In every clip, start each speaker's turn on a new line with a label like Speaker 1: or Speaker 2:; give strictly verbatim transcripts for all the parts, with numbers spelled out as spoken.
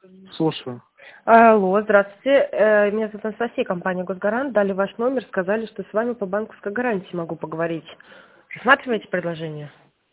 Speaker 1: Слушаю.
Speaker 2: Алло, здравствуйте. Э, Меня зовут Анастасия, компания «Госгарант». Дали ваш номер, сказали, что с вами по банковской гарантии могу поговорить. Рассматриваете предложение?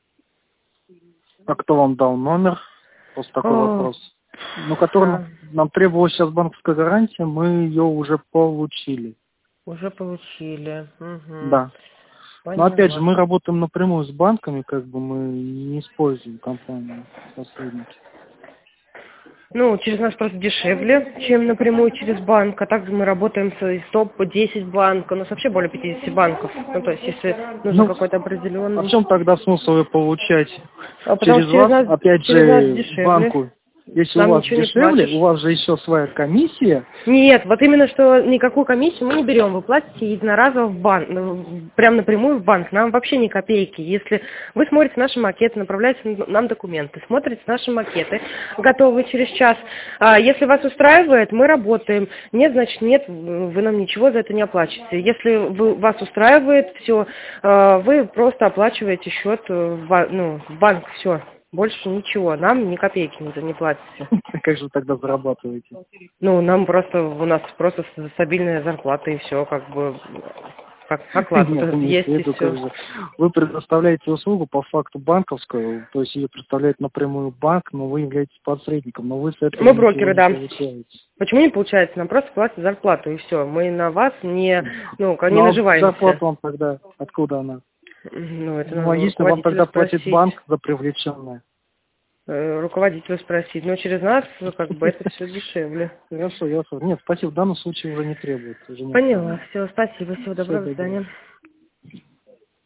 Speaker 1: А кто вам дал номер? Просто такой
Speaker 2: О,
Speaker 1: вопрос. Ну, который
Speaker 2: а,
Speaker 1: нам, нам требовалась сейчас банковская гарантия, мы ее уже получили.
Speaker 2: уже получили. Угу.
Speaker 1: Да. Но опять же,
Speaker 2: Поняла.
Speaker 1: мы работаем напрямую с банками, как бы мы не используем компанию посредники.
Speaker 2: Ну, через нас просто дешевле, чем напрямую через банк. А также мы работаем с топ десять банков. У нас вообще более пятидесяти банков. Ну, то есть, если нужен
Speaker 1: Ну,
Speaker 2: какой-то
Speaker 1: а в
Speaker 2: определенный...
Speaker 1: чем тогда смысл ее получать
Speaker 2: А потому
Speaker 1: через
Speaker 2: что через
Speaker 1: вас?
Speaker 2: нас,
Speaker 1: Опять
Speaker 2: через нас
Speaker 1: же,
Speaker 2: дешевле.
Speaker 1: банку, если у
Speaker 2: Нам
Speaker 1: вас
Speaker 2: ничего не
Speaker 1: дешевле, у
Speaker 2: платишь.
Speaker 1: вас же еще своя комиссия.
Speaker 2: Нет, вот именно что никакую комиссию мы не берем. Вы платите единоразово в банк, ну, прям напрямую в банк. Нам вообще ни копейки. Если вы смотрите наши макеты, направляете нам документы, смотрите наши макеты, готовы через час. А если вас устраивает, мы работаем. Нет, значит нет, вы нам ничего за это не оплачиваете. Если вы, вас устраивает, все, вы просто оплачиваете счет в, ба- ну, в банк, все. Больше ничего, нам ни копейки не, не платите.
Speaker 1: Как же вы тогда зарабатываете?
Speaker 2: Ну, нам просто, у нас просто стабильная зарплата и все, как бы, как оклад вот
Speaker 1: Нет,
Speaker 2: этот
Speaker 1: имеется в
Speaker 2: есть и
Speaker 1: виду, как
Speaker 2: все.
Speaker 1: же. Вы предоставляете услугу по факту банковскую, то есть ее представляет напрямую банк, но вы являетесь посредником, но вы с этого
Speaker 2: Мы
Speaker 1: ничего
Speaker 2: брокеры,
Speaker 1: не
Speaker 2: да.
Speaker 1: получаете.
Speaker 2: Почему не получается? Нам просто платят зарплату и все. Мы на вас не, ну, не
Speaker 1: Ну, а
Speaker 2: наживаемся.
Speaker 1: зарплата вам тогда, откуда она?
Speaker 2: Ну, это
Speaker 1: Ну,
Speaker 2: надо
Speaker 1: а
Speaker 2: у
Speaker 1: если вам
Speaker 2: руководителя
Speaker 1: тогда платит
Speaker 2: спросить.
Speaker 1: банк за привлеченное?
Speaker 2: Э, Руководителя спросить. Но через нас, как бы, это все дешевле.
Speaker 1: Хорошо, я Нет, спасибо, в данном случае уже не требуется, уже
Speaker 2: Поняла.
Speaker 1: необходимо.
Speaker 2: Все, спасибо. Всего
Speaker 1: Всего
Speaker 2: доброго. До
Speaker 1: доброго.
Speaker 2: свидания.